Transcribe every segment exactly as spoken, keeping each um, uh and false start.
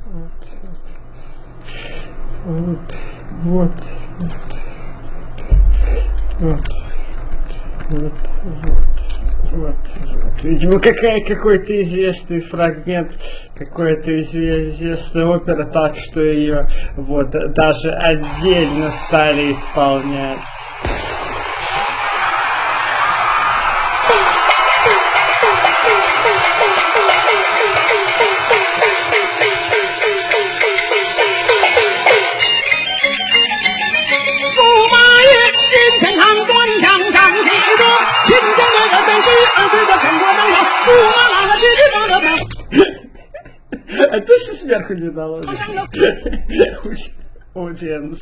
Вот, вот, вот, вот, вот, вот. Видимо, какая, какой-то известный фрагмент, какой-то известная опера, так что ее вот даже отдельно стали исполнять. А точно сверху не наложишь? Аудиенс.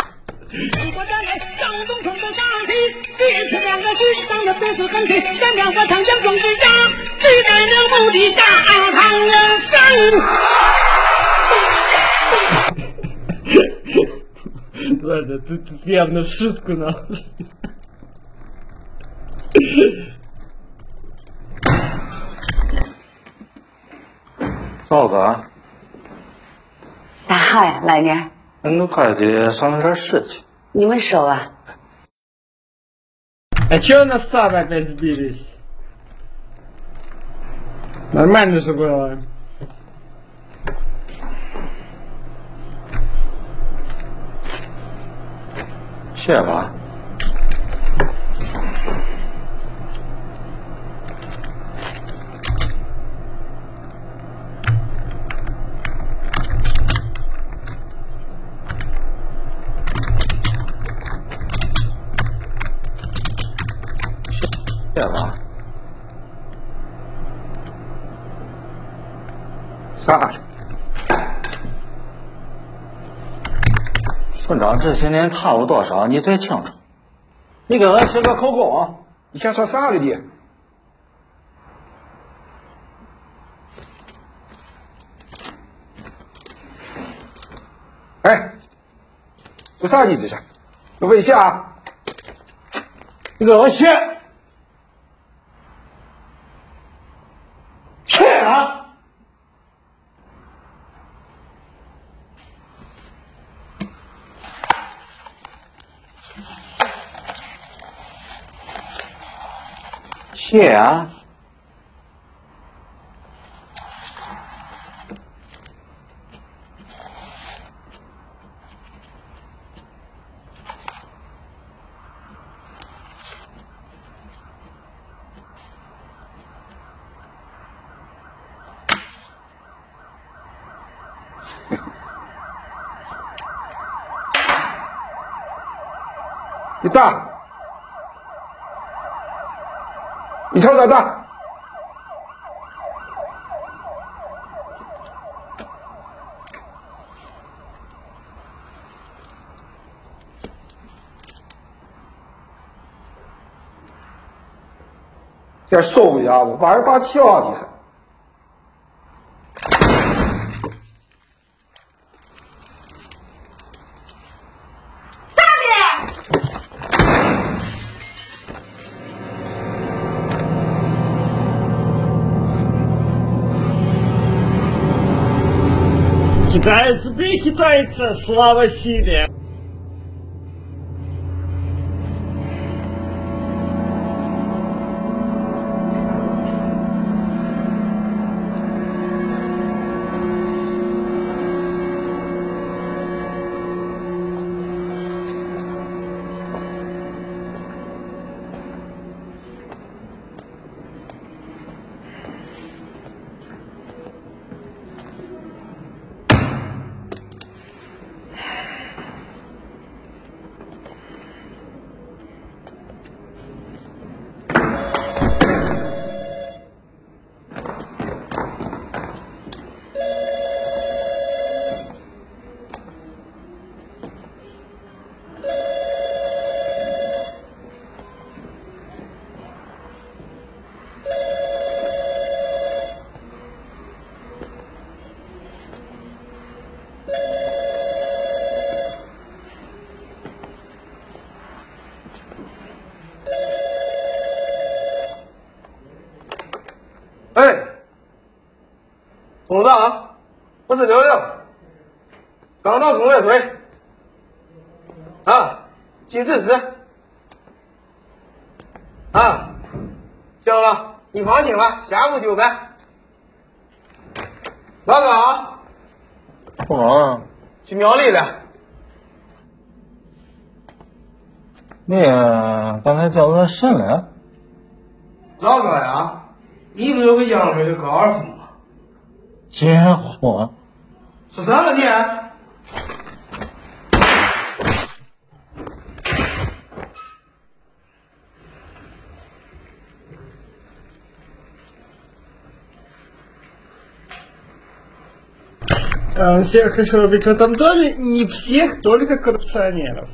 Ладно, тут, тут явно в шутку наложено. 嫂子啊， 大好呀，老娘。 俺都快去商量点事情。 你们说吧。 А чё у нас с Сарой опять сбились? Нормально же было. 谢吧。 谢吧，啥的？村长这些年贪污多少，你最清楚。你给俺写个口供， 你想说啥了你？哎，说啥你这是？有危险啊！ 你给我写。 去啊！谢啊！ 你打，你瞅咋打？这手呀，我玩把枪你还。 Китайцы, бей китайца! Слава силе! 刚到中卫队。啊，进指示。啊，行了，你放心吧，下午就办。老高。 我。 去庙里了。 你刚才叫我什了？ 老哥呀，你不是为家买个高尔夫吗？ 结婚？ 说啥了你？ А, всех хороших в этом доме, не всех, только коррупционеров.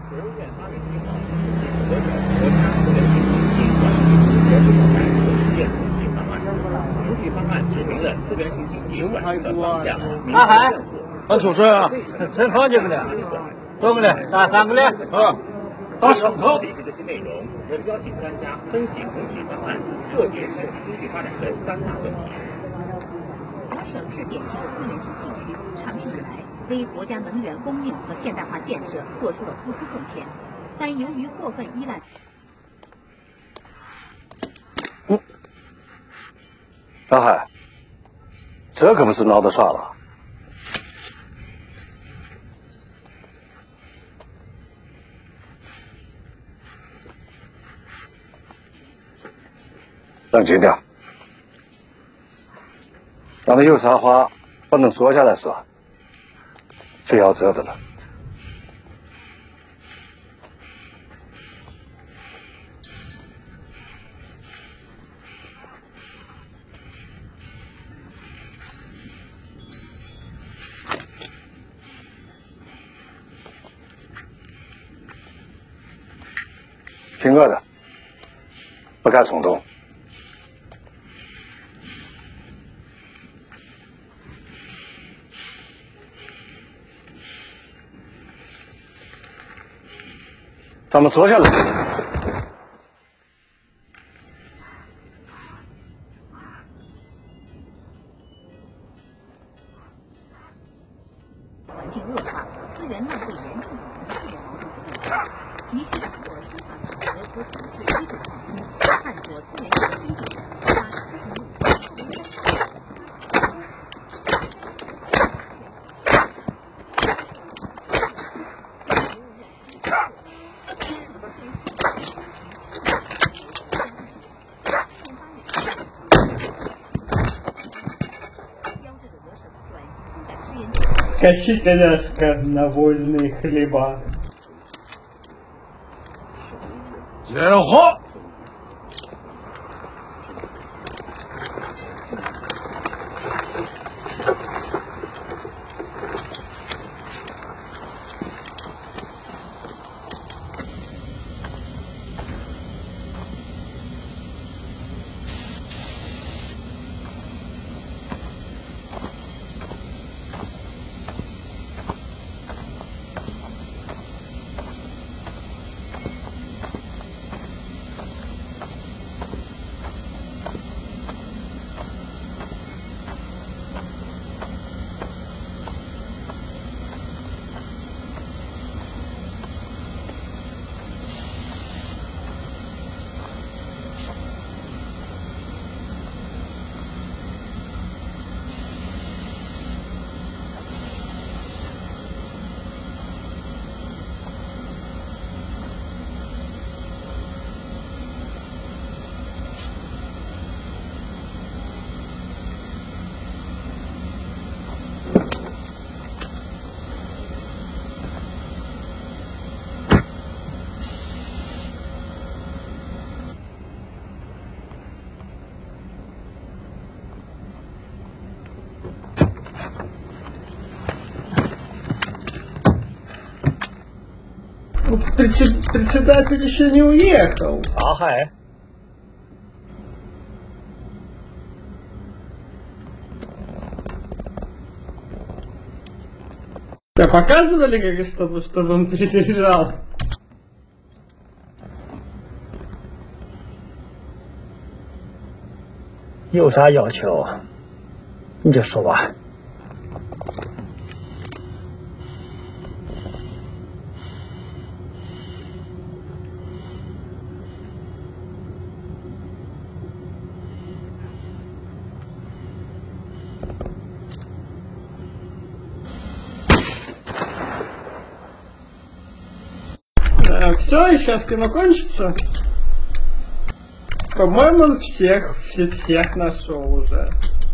阿海，俺出水啊！真放进不了，怎么了？打三个了？啊，打牲口。这个新内容，我们邀请专家分析整体方案，破解山西经济发展的三大问题。 省是典型的资源型地区，长期以来为国家能源供应和现代化建设做出了突出贡献，但由于过分依赖。 嗯，大海，这可不是闹着耍了。冷静点，咱们有啥话不能坐下来说，非要这的了。听我的，不该冲动。咱们坐下来。 环境恶化，资源浪费严重导致的矛盾不断，急需打破司法考核和处置规则创新，探索资源优先级，把资源路 Качи, коляска на вольные хлеба. 结婚。 Председатель еще не уехал. Ага. Да показывали, как чтобы, чтобы он перезаряжал? — 有啥要求，你就说吧。 А, все, и сейчас кино кончится. По-моему, он всех, все, всех нашел уже.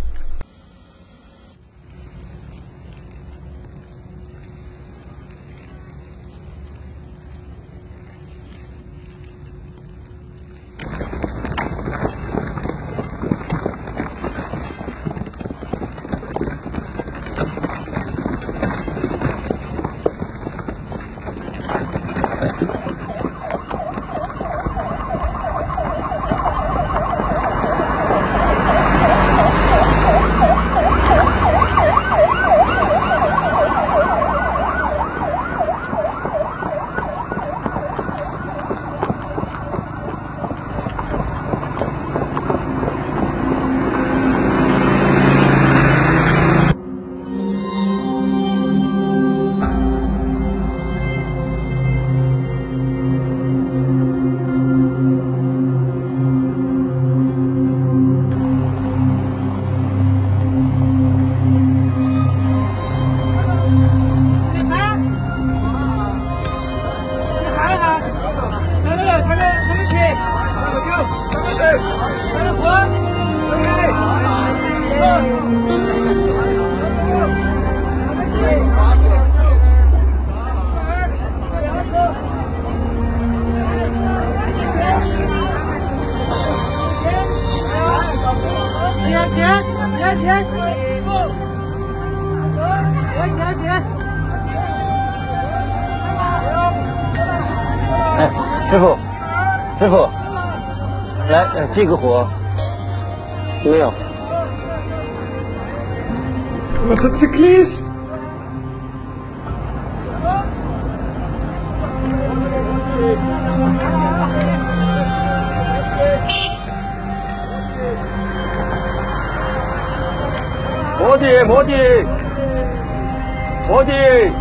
哎，师傅，师傅，来，呃，这个火没有。 Мотоциклист. Моди, Моди, Моди.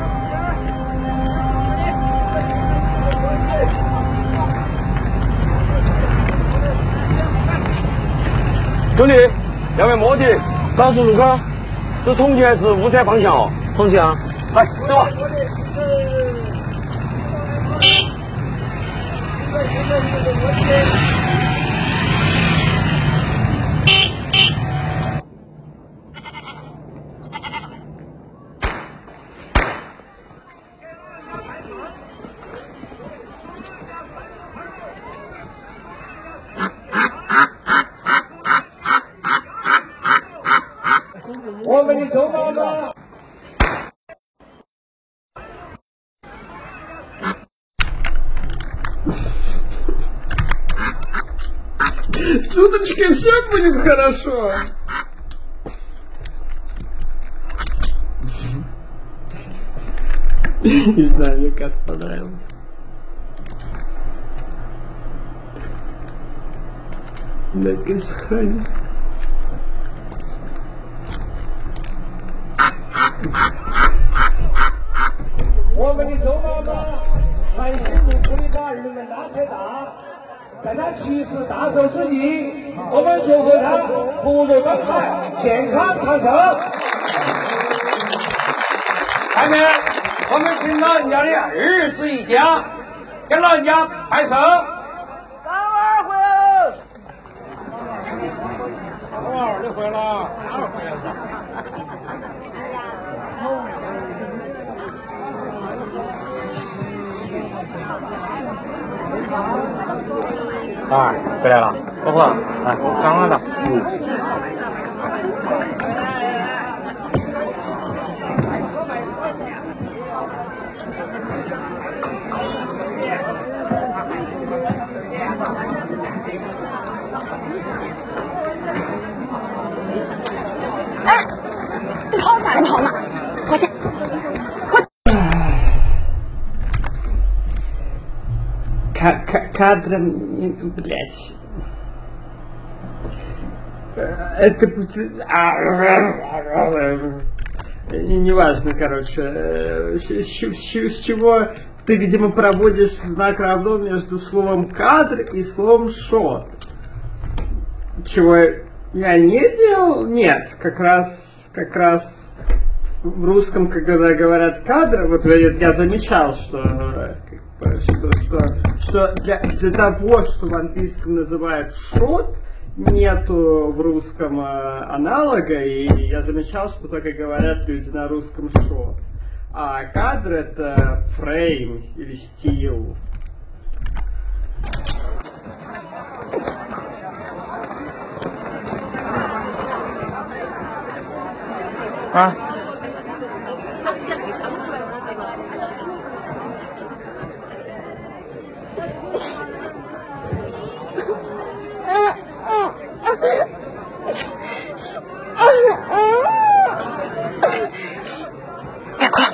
兄弟，两位摩的，高速路口是重庆还是巫山方向哦？ 重庆啊， 来，走吧。 我们的手包子。 С уточкой все будет хорошо. Не знаю, мне как понравилось. На Кисхане. 我们的手包子还辛苦处理把人们拉扯大，在他去世大寿之际，我们祝福他福如东海，健康长寿。下面我们请老人家的儿子一家给老人家拍手。老二回来了，老二你回来了，老二回来了。老二回来了，老婆，来，刚刚的，嗯。 哎，你跑哪里跑嘛？回去，回去。 Кадром, блять. Это неважно, короче, с чего ты, видимо, проводишь знак равно между словом кадр и словом шот. Чего я не делал? Нет, как раз, как раз в русском, когда говорят кадр, вот я замечал, что что, что, что для, для того, что в английском называют shot, нету в русском э, аналога, и я замечал, что так и говорят люди на русском shot. А кадр это фрейм или стил. А? 别哭了。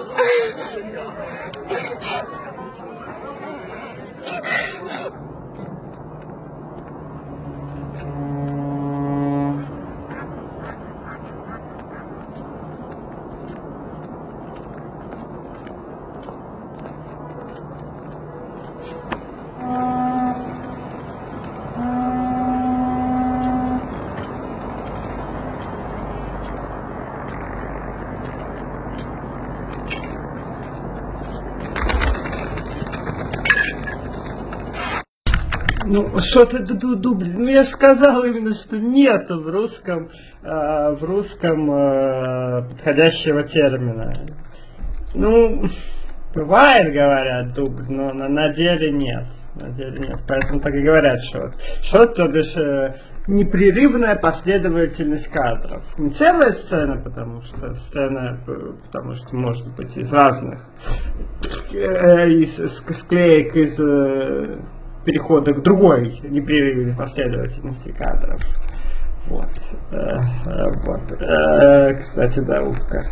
Ну, что-то дубль. Ну, я сказал именно, что нет в русском, э, в русском э, подходящего термина. Ну, бывает, говорят, дубль, но на, на деле нет. На деле нет. Поэтому так и говорят, что что, то бишь э, непрерывная последовательность кадров. Не целая сцена, потому что сцена, потому что может быть из разных, э, из склеек из э, перехода к другой непрерывной последовательности кадров. Вот. Э, э, вот. Э, кстати, да, утка.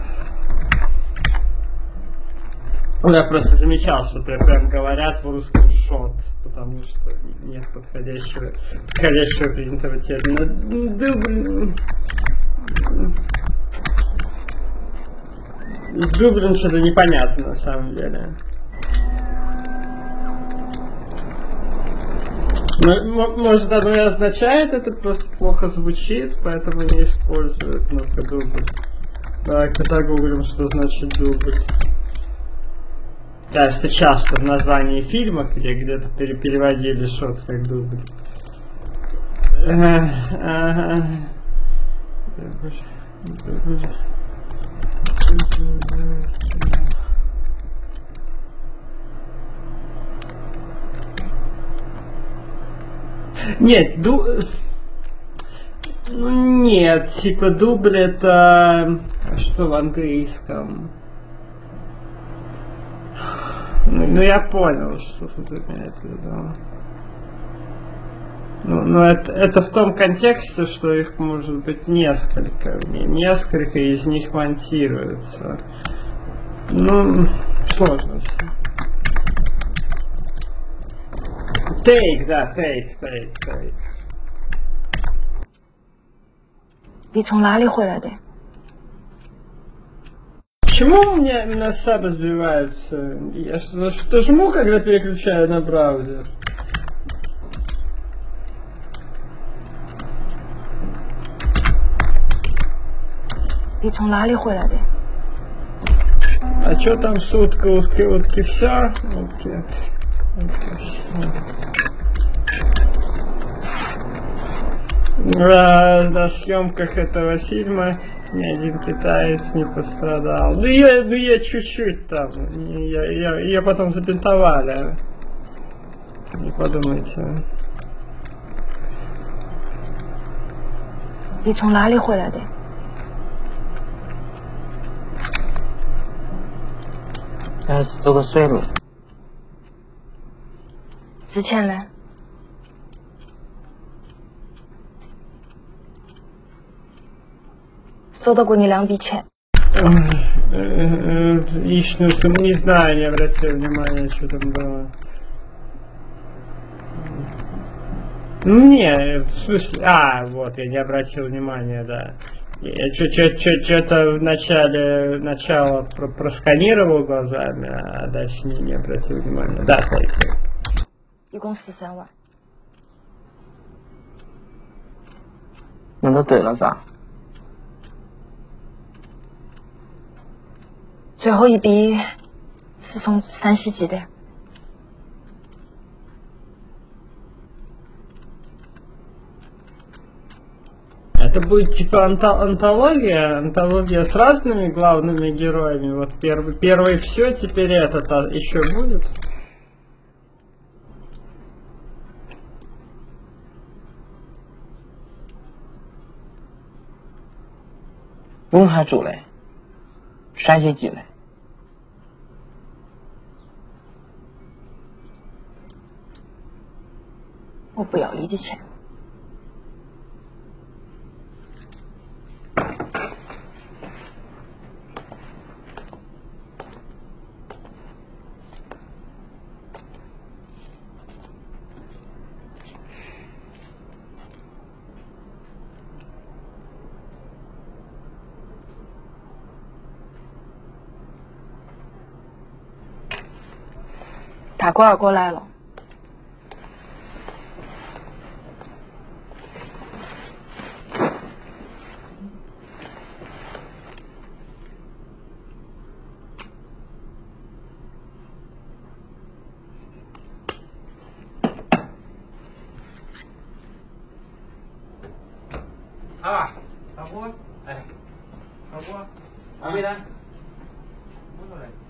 Я просто замечал, что прям говорят в русском шот, потому что нет подходящего, подходящего принятого термина. Дубль. С дублем что-то непонятно на самом деле. Может, оно и означает, это просто плохо звучит, поэтому не используют. Ну-ка, дубль. Так, загуглим, что значит дубль. Да, это часто в названии фильма, где где-то переводили шот как дубль. Нет, ду... Нет, типа дубль это... Что в английском? Ну, ну я понял, что тут имеется в виду. Ну, ну это, это в том контексте, что их может быть несколько. Несколько из них монтируются. Ну, сложно все. Take, да, take, take, take. 你从哪里回来的？ Почему у меня именно сабы сбиваются? Я что, что жму, когда переключаю на браузер? 你从哪里回来的？ А чё там с утка, утки, утки, все? Утки, утки, все. А, на съемках этого фильма ни один китаец не пострадал. Ну я, ну я чуть-чуть там. Я, я, ее потом забинтовали. Не подумайте. 你从哪里回来的？ 但是这个税路， 之前呢？ 收到过你两笔钱。 Личную сумму не знаю, не обратил внимания, что там было. Не, в смысле, а, вот, я не обратил внимания, да. Я что-то в начале, начало просканировал глазами, а дальше не, не обратил внимания. Да, так. 一共十三万。 那都对了噻。 最后一笔是从山西寄的。 это будет типа анто антология, антология с разными главными героями. Вот первый, первый все, теперь этот а еще будет. 问下主嘞，山些几嘞？我不要你的钱。大哥二哥来了。 啊，大哥，哎，大哥，二位呢？我说嘞。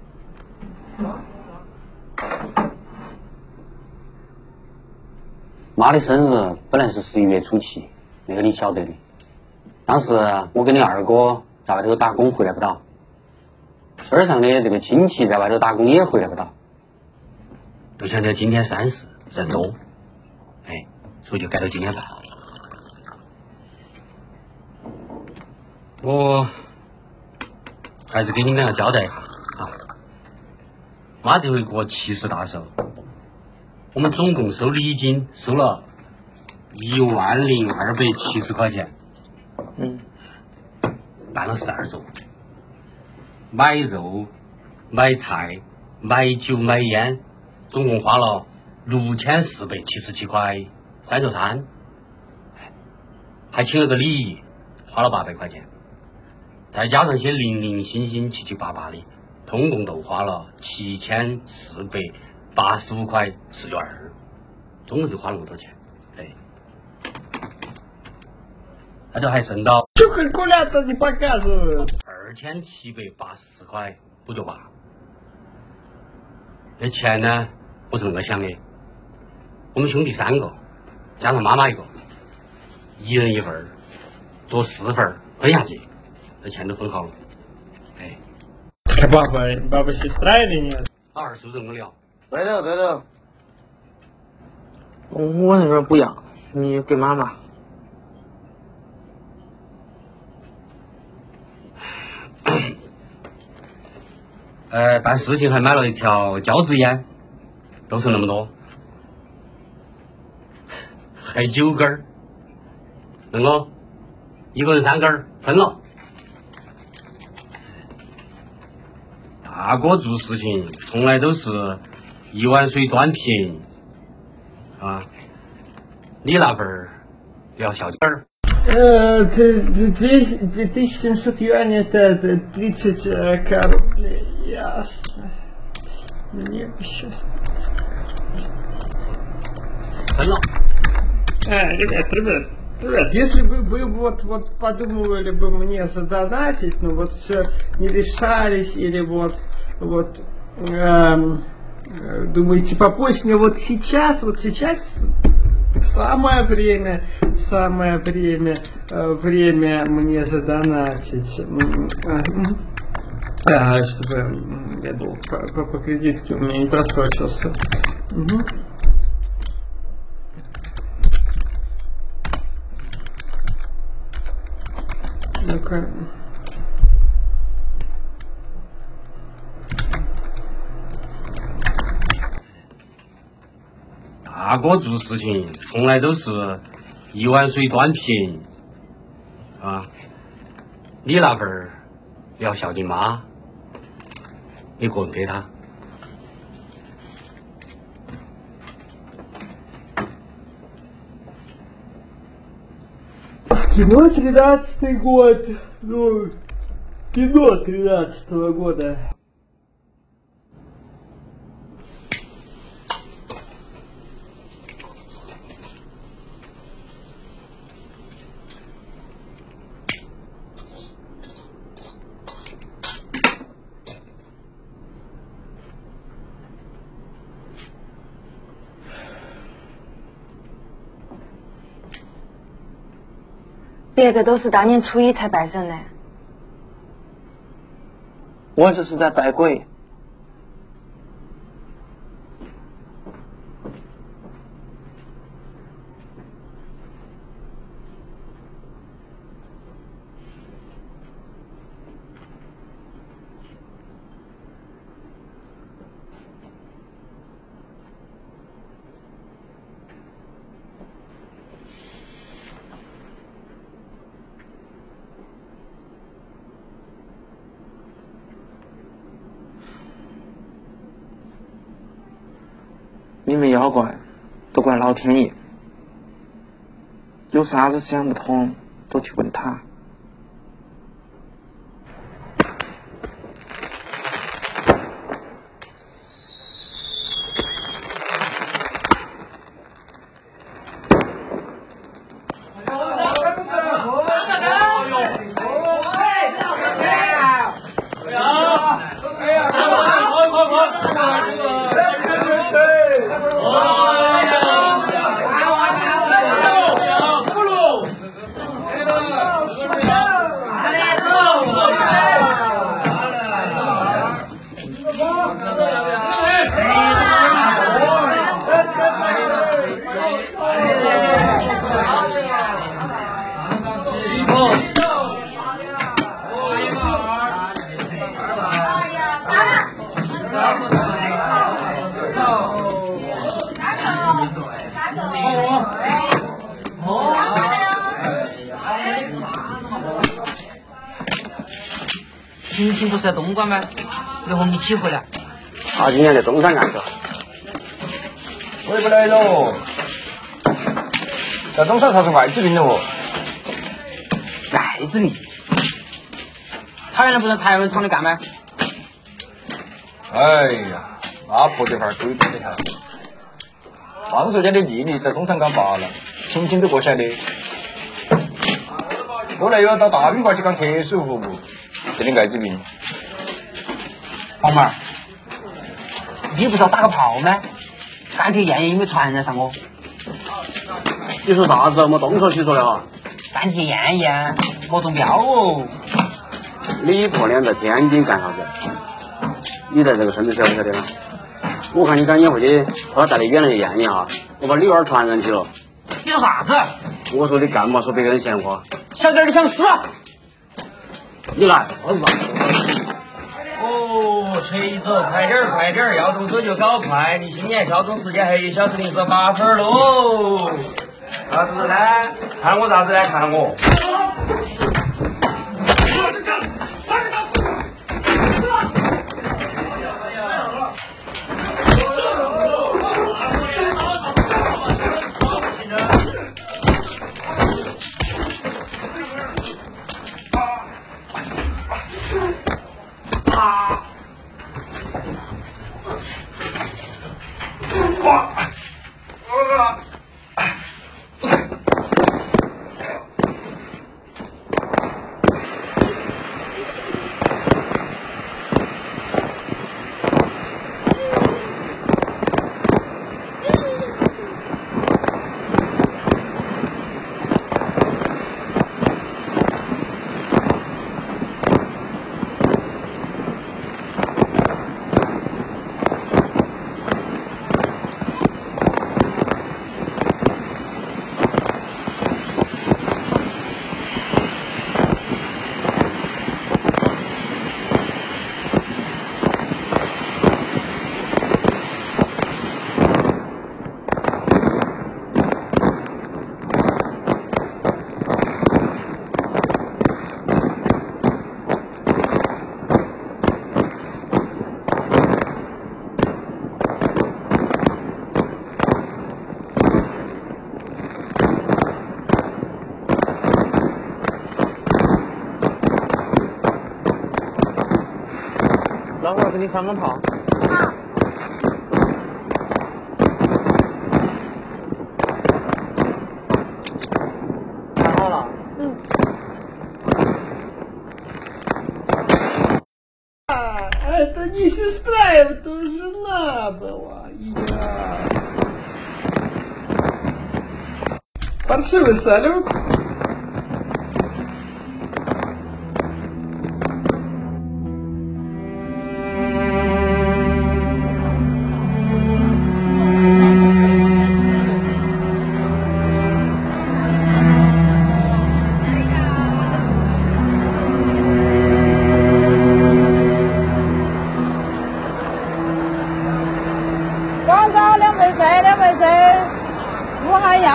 妈的生日本来是十一月初七，那个你晓得的。当时我跟你二哥在外头打工回来不到，村儿上的这个亲戚在外头打工也回来不到，都想着今天三十人多，哎，所以就改到今天办。 我还是给你们要交代一下啊！妈这回过七十大寿，我们总共收礼金收了一万零二百七十块钱， 嗯， 办了十二桌，买肉、买菜、买酒、买烟，总共花了六千四百七十七块三桌餐，还请了个礼仪，花了八百块钱。 再加上些零零星星、七七八八的，通共都花了七千四百八十五块四角二，总共就花了那么多钱，哎，那都还剩到 Чё калькулятор не показывают? 二千七百八十四块五角八。这钱呢，我是那么想的，我们兄弟三个，加上妈妈一个，一人一份儿，做四份儿分下去。 这钱都分好了，哎。 Баба, баба сестра или нет? 二是不是这么聊？ 对头对头。我那边不要，你给妈妈。 呃，办事情还买了一条胶质烟，都是那么多，还九根儿，那个一个人三根儿，分了。 大哥做事情从来都是一碗水端平，啊，你那份儿聊小点儿。 Э, две тысячи семьсот юаней это тридцать рублей, ясно. Мне бы сейчас... 分了。 А, ребят, ребят, ребят, если бы вы вот, вот подумывали бы мне задонатить, ну вот все не решались, или вот, вот, эм, думаете попозже, мне вот сейчас, вот сейчас самое время, самое время, э, время мне задонатить, а, чтобы я был по, по, по кредитке, у меня не просрочился. Угу. Ну-ка. А 大哥做事情从来都是一碗水端平，啊，你那份儿聊孝敬妈，你个人给他。 Кино тринадцатый год. Ну, кино тринадцатого года. 别个都是大年初一才拜神的。 我这是在拜鬼。你们妖怪都怪老天爷，有啥子想不通都去问他。 晴晴不是在东莞吗？要和我们一起回来。 他今年在中山干去了。 回不来喽。在中山查出艾滋病了哦。 艾滋病？他原来不是台湾厂的干吗？ 哎呀，那破这份鬼多的很。放手家的弟弟在中山岗罢了，晴晴都过晓得。后来又要到大宾馆去搞特殊服务，得的艾滋病。 黄妹儿，你不是要打个炮吗？干脆验验有没有传染上我。 你说啥子？没东说西说的哈。 干脆验验，莫中标哦。 你过年在天津干啥子？你在这个村子晓不晓得呢？我看你赶紧回去把他带得远了去验一下，我把你娃儿传染去了。 你说啥子？ 我说你干嘛说别个人闲话？ 小点儿你想死？ 你来，我是哦，锤子，快点儿快点儿，要动手就搞快，离新年敲钟时间还有一小时零十八分喽。啥子呢？看我啥子呢？看我。 老会儿给你放个炮。 好。 看好了。 嗯。 Это не сестра, это жена была. Ясно. Паршивый салют.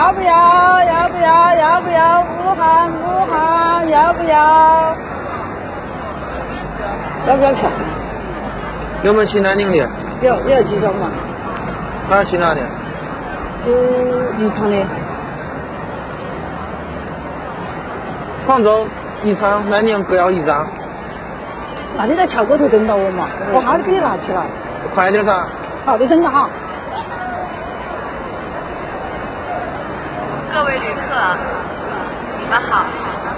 要不要？要不要？要不要？武汉，武汉，要不要？要不要票？ 有没有去南宁的？ 有，你要几张嘛？ 还是去哪的？ 呃，宜昌的。 杭州、宜昌、南宁各要一张。 那你在桥沟头等到我嘛，我哈儿给你拿起来。 快点噻。 好的，等着哈。 各位旅客，你们好。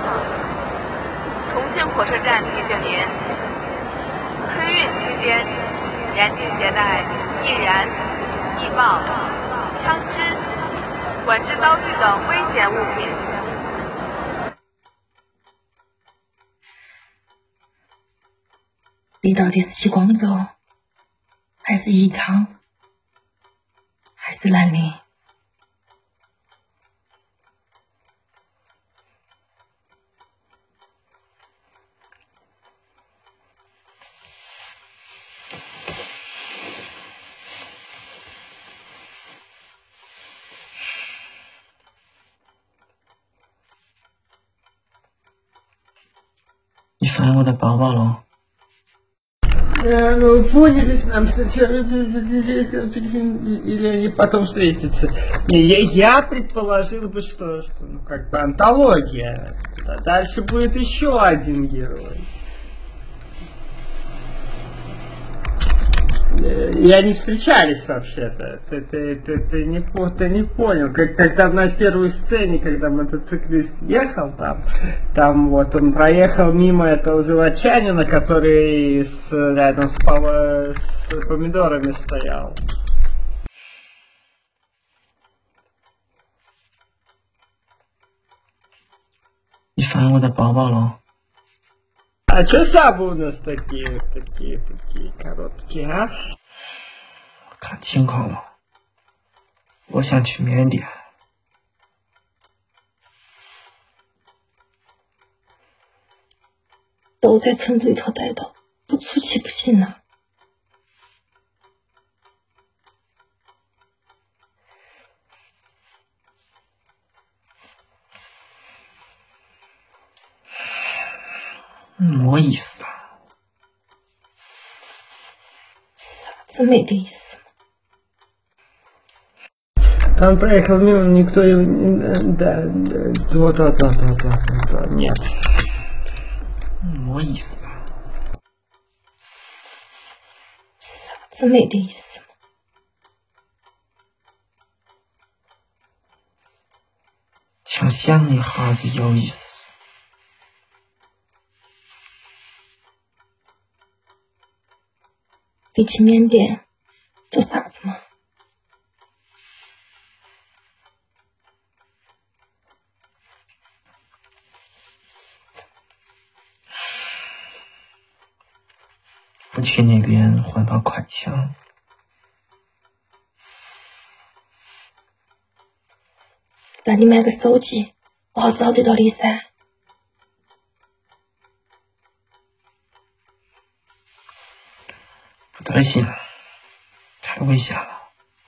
重庆火车站提醒您，春运期间严禁携带易燃、易爆、枪支、管制刀具等危险物品。 你到底是去广州，还是宜昌，还是南宁？ 你翻我的包包了？ Ну, поняли, нам или они потом встретятся. Не, я, я предположил бы, что, что, ну, как бы антология. А дальше будет еще один герой. И они встречались вообще-то. Ты, ты, ты, ты, не, ты не понял. Как, когда на первой сцене, когда мотоциклист ехал там, там вот он проехал мимо этого заводчанина, который с, рядом с, с помидорами стоял. И翻我的包包了？ А чё сабы у нас такие, такие, такие короткие, а? 看情况了，我想去缅甸。 都在村子里头待着，不出去不行啊！ 没意思啊！ 啥子没得意思？ Он проехал мимо, никто его... Да, да, да, да, да, да, да, нет. 没意思啊！ 啥子没得意思？ 想想一下子有意思。 你去缅甸做啥子嘛？ 我去那边换把快枪。 那你买个手机，我好找得到你噻。 不得行，太危险了。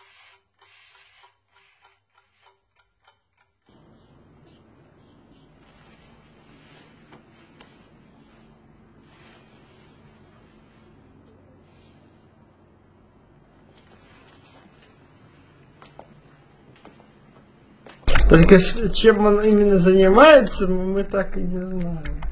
Только чем он именно занимается, мы так и не знаем.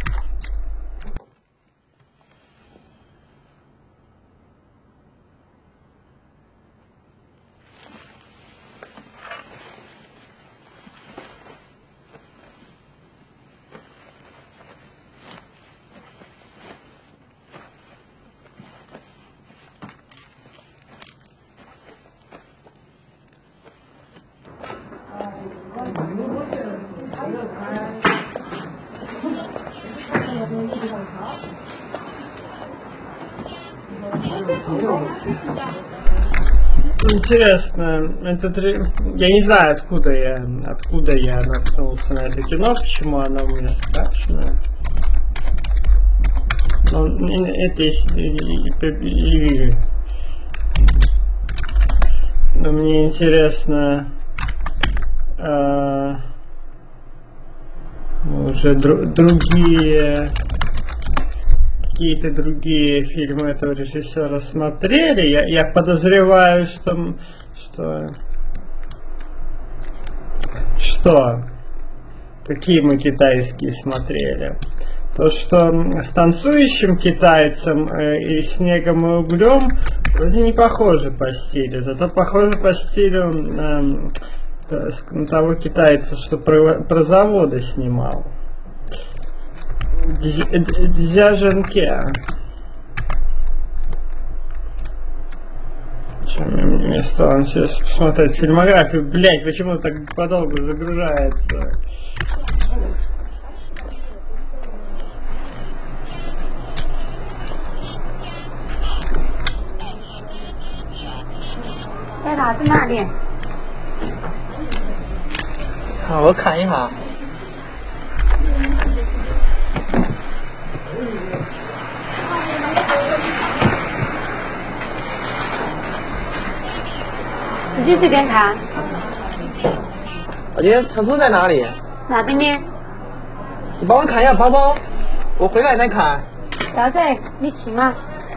Интересно, этот, я не знаю, откуда я, откуда я наткнулся на это кино, почему оно у меня скачано. Но это, но мне интересно, э, уже дру другие какие-то другие фильмы этого режиссера смотрели. Я, я подозреваю, что что что какие мы китайские смотрели. То, что с танцующим китайцем э, и снегом и углем вроде не похожи по стилю, зато похожи по стилю э, э, того китайца, что про, про заводы снимал. Дзя Женке. Мне стало сейчас посмотреть фильмографию. Блять, почему так подолгу загружается? 在哪？在哪里？ 啊，我看一下。 自己随便看。 小姐，厕所在哪里？ 那边呢？ 你帮我看一下包包，我回来再看。 小子，你去嘛。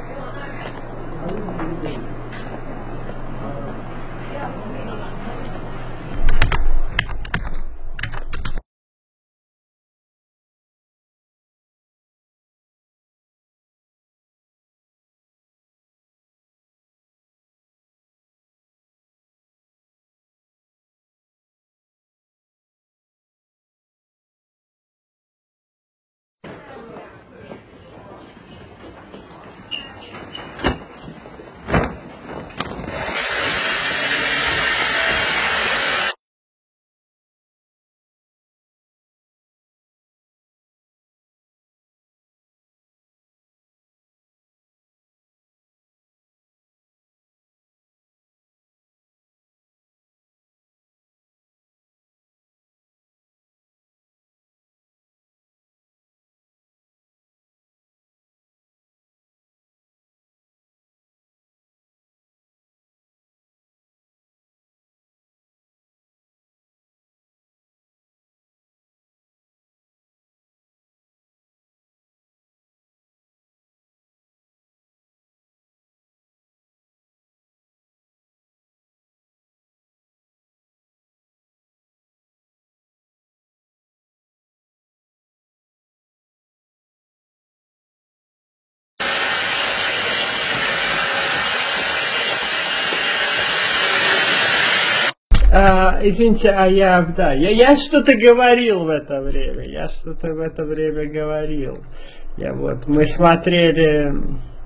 А, извините, а я, да, я, я что-то говорил в это время, я что-то в это время говорил. Я вот, мы смотрели,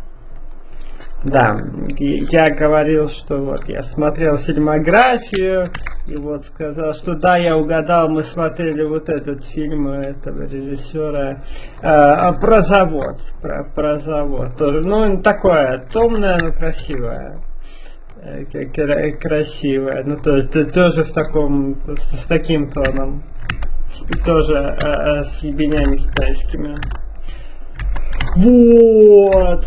да, я говорил, что вот, я смотрел фильмографию, и вот сказал, что да, я угадал, мы смотрели вот этот фильм этого режиссера э, про завод, про, про завод, тоже, ну, такое томное, но красивое. Красивая, ну то, то, тоже в таком, с, с таким тоном, и тоже а, а, с ебенями китайскими. Вот.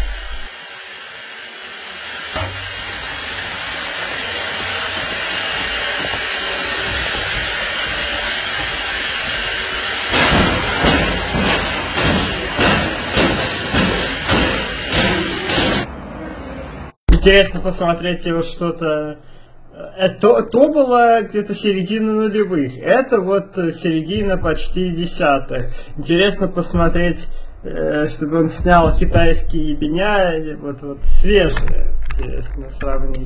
Интересно посмотреть его что-то. То, то было где-то середина нулевых. Это вот середина почти десятых. Интересно посмотреть, чтобы он снял китайские ебеня, вот, вот свежие. Интересно сравнить.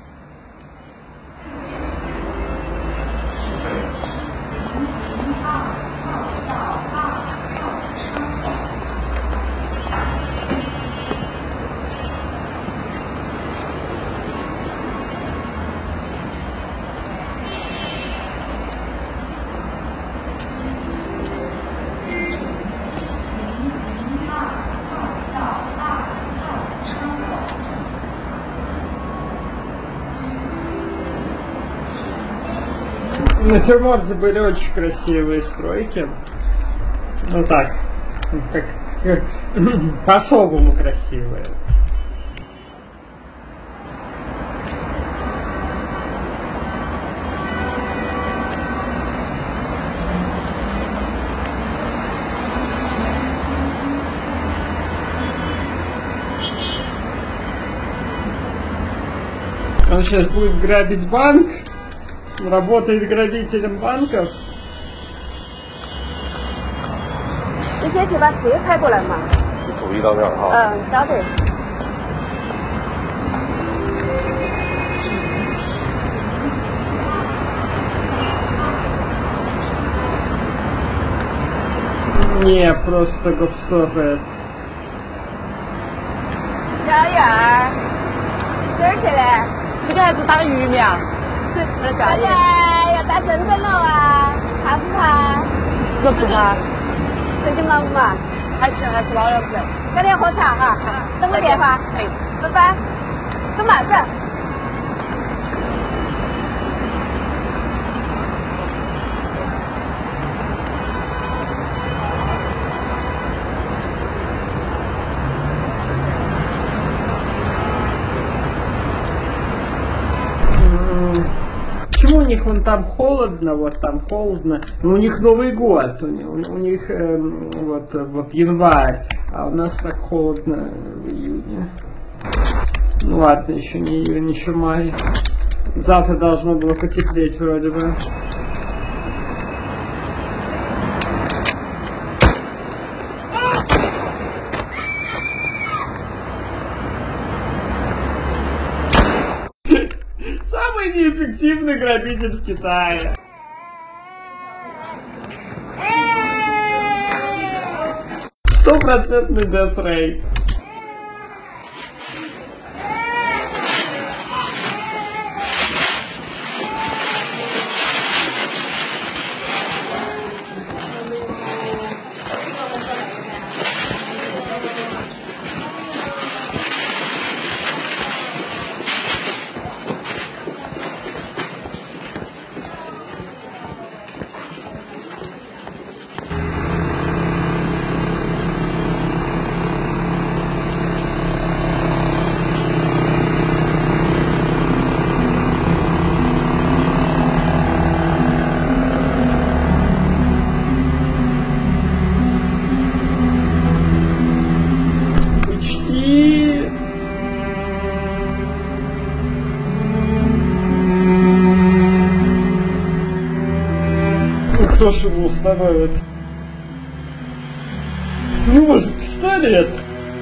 Натюрморты были очень красивые стройки. Ну так, как, как по-особому красивые. Он сейчас будет грабить банк. Работает грабителем банков. 你先去把车开过来嘛。 你注意到点儿哈。 嗯，晓得。 Не, просто гоп-стоп. 小燕儿，哪儿去嘞？去给孩子打个鱼苗。那小燕。哎呀，打针针了啊，怕不怕？不不怕。最近忙不忙？还行，还是老样子。改天喝茶哈，等我电话。哎，拜拜。干嘛子？ Почему у них вон там холодно, вот там холодно, но у них Новый год, у них, у них э, вот, вот январь, а у нас так холодно в июне. Ну ладно, еще не июнь, еще май. Завтра должно было потеплеть вроде бы. Самый неэффективный грабитель в Китае. Стопроцентный death rate. Кто ж его установит? Ну, может, пистолет?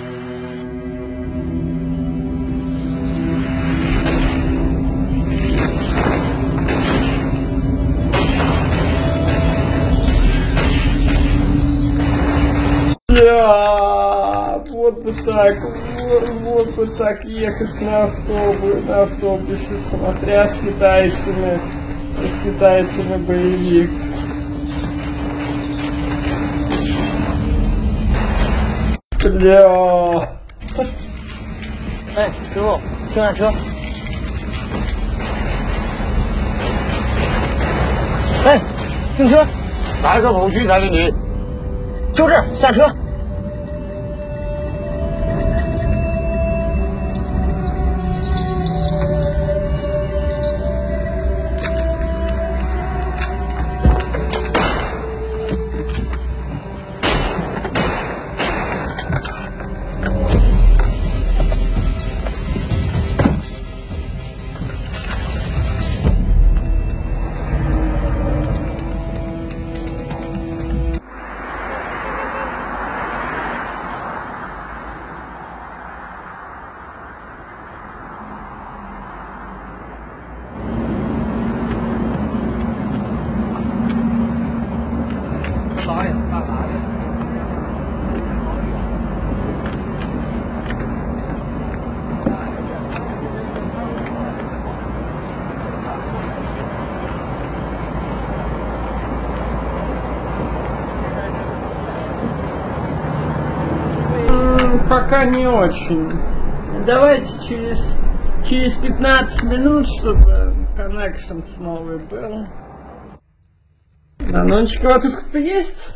Бля, вот бы так, вот, вот бы так ехать на автобусе, на автобусе, смотря с китайцами, с китайцами боевик. Бля. 哎，师傅，停下车。哎，停车！ 带上后驱才给你。 就这儿，下车。 Пока не очень. Давайте через, через пятнадцать минут, чтобы коннекшн снова был. А Нончика, а тут кто-то есть?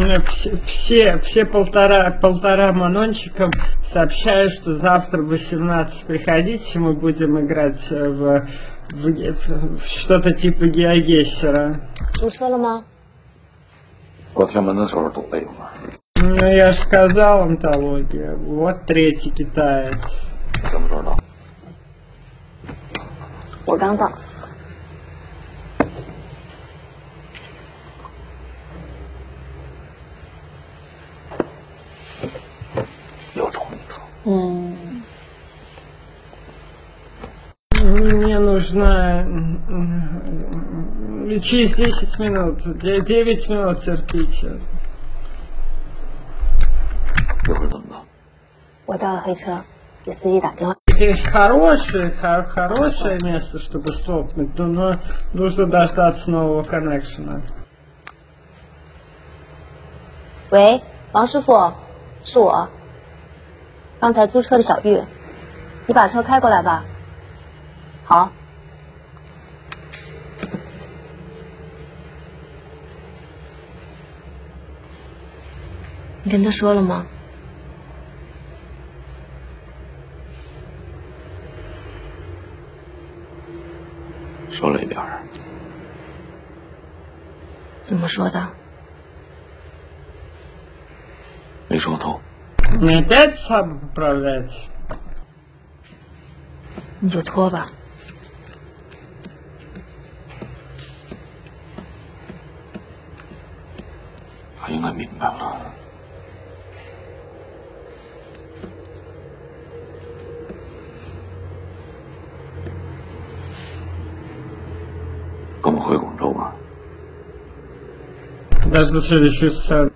все, все, все полтора, полтора манончикам сообщаю, что завтра в восемнадцать приходите, мы будем играть в, в, в, в что-то типа геогессера. 堵车了吗？ 过天门的时候堵了一会儿。 Ну, я же сказал, антология. Вот третий китаец. 什么时候到？ 我刚到。 又冲一头。 嗯。 Мне нужно через десять минут, девять минут терпите. 一会儿怎么了？ 我叫了黑车，给司机打电话。 Есть хорошее, хор хорошее место, чтобы стопнуть, но, но нужно дождаться нового коннекшена. 喂，王师傅，是我。刚才租车的小玉，你把车开过来吧。好。你跟他说了吗？ 说了一点儿。 怎么说的？ 没说透。 Не опять сам управлять? 你就拖吧。 他应该明白了。跟我们回广州吧。 Даже до следующей сцены.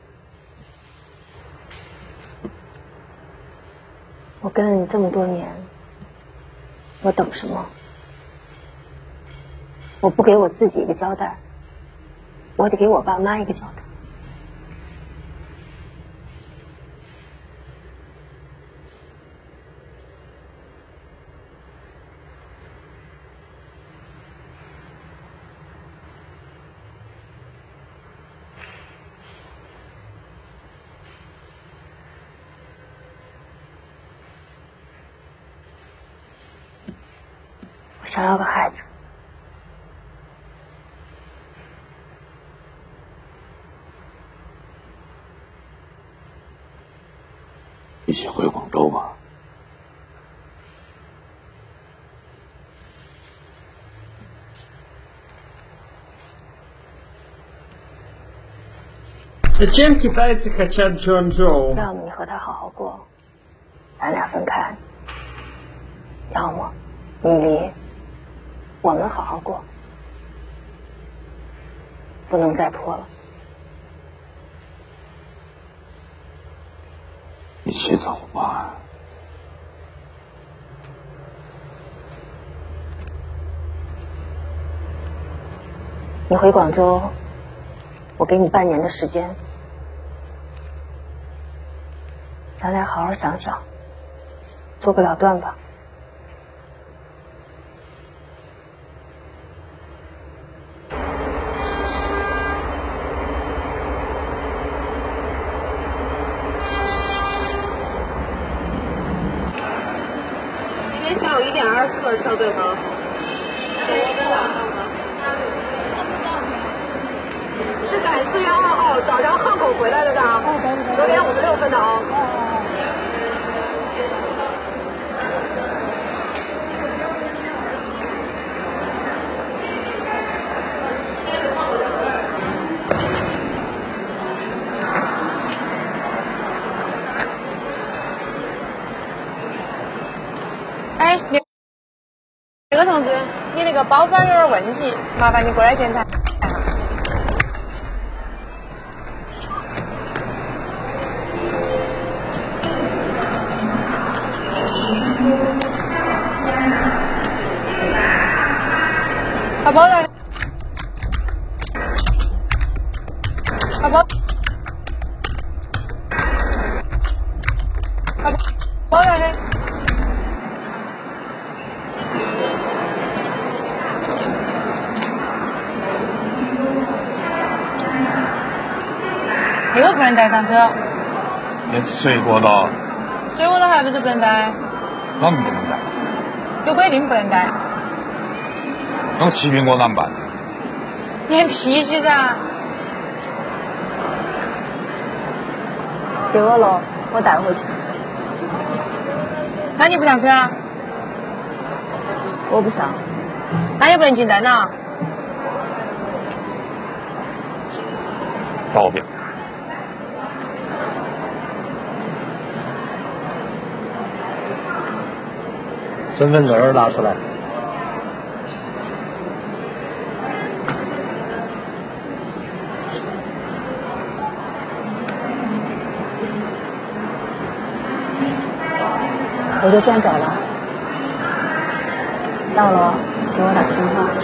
我跟了你这么多年，我等什么？我不给我自己一个交代，我得给我爸妈一个交代。我想要个孩子。 一起回广州吧。 Зачем китайцы хотят Джон Джоу? 要么你和他好好过，咱俩分开；要么你离，我们好好过。不能再拖了。 一起走吧。 你回广州，我给你半年的时间，咱俩好好想想，做个了断吧。 下午一点二十分车对吗？是赶四月二号早上汉口回来的吧？九点五十六分的啊。 哎，那那个同志，你那个包包有点问题，麻烦你过来检查。把包来，把包，把包来。 那个不能带上车？ 那是水果刀， 水果刀还不是不能带？ 那不能带。 有规定不能带。 那奇苹果咋办？ 你很脾气噻。 给我了，我带回去。 那你不上车啊？ 我不上。 那也不能进灯啊。 报表。 身份证拿出来。 我就先走了。到了，给我打个电话。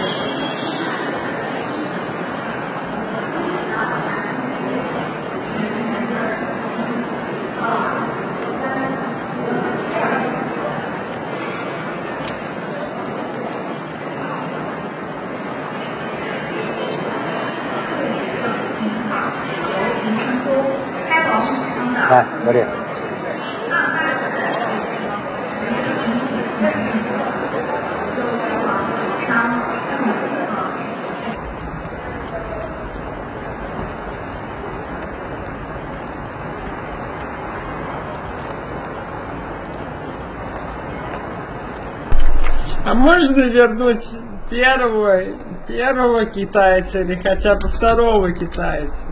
来，我这。 А можно вернуть первого, первого китайца или хотя бы второго китайца?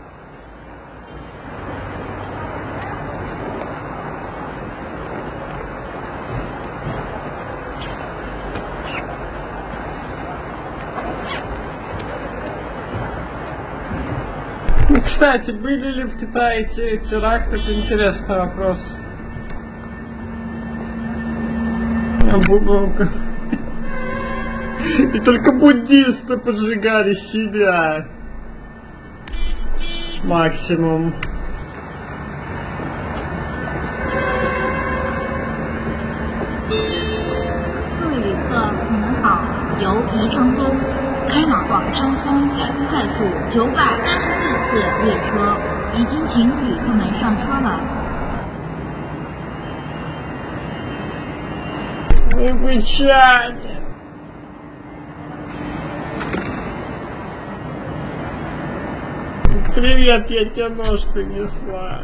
Кстати, были ли в Китае те теракты? Это интересный вопрос. И только буддисты поджигали себя. Максимум. 各位旅客，你们好，由宜昌东开往广州东快速九百三十四次列车已经请旅客们上车了。 Вычать! Привет, я тебе нож принесла.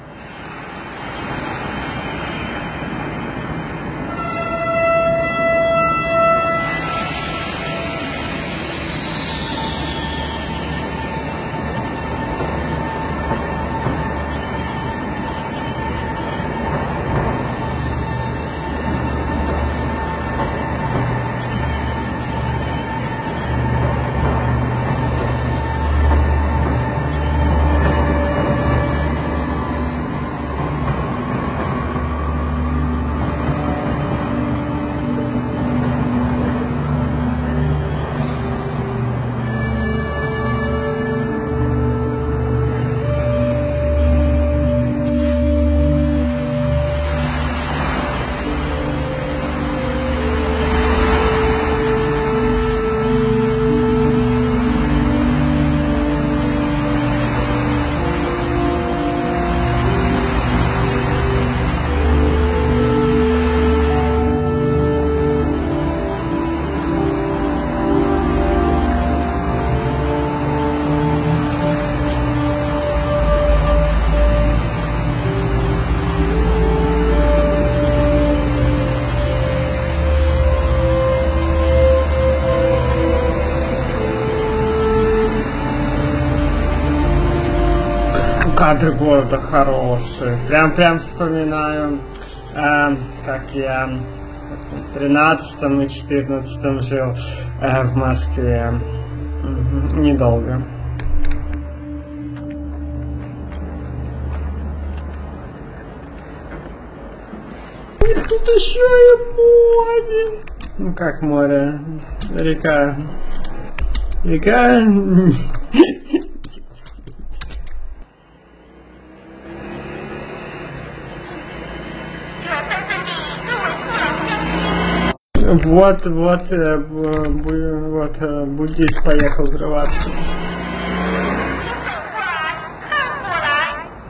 Кадры города хорошие. Прям прям вспоминаю, э, как я в тринадцатом и четырнадцатом жил э, в Москве. Недолго. Тут еще и море. Ну как море? Река. Река. Вот, вот, э, вот, э, буддист поехал взрываться.